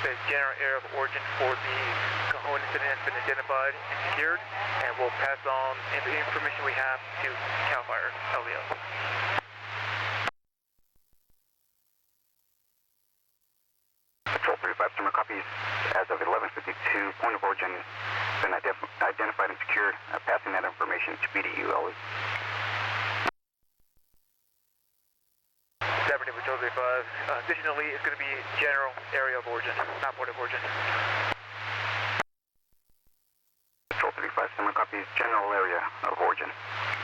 The general area of origin for the Cajon incident has been identified and secured, and we'll pass on the information we have to CAL FIRE LEO. Patrol 35 Summer copies. As of 11:52, point of origin been identified and secured. Passing that information to BDU LE. 70 Patrol 35. Additionally, it's going to be general area of origin, not point of origin. Patrol 35 Summer copies. General area of origin.